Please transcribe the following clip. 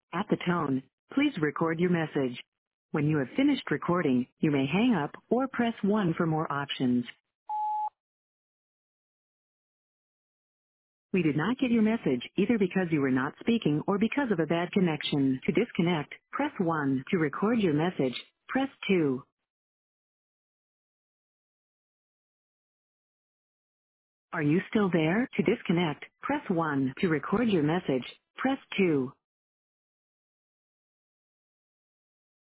At the tone, please record your message. When you have finished recording, you may hang up or press 1 for more options. We did not get your message either because you were not speaking or because of a bad connection. To disconnect, press 1. To record your message, press 2. Are you still there? To disconnect, press 1. To record your message, press 2.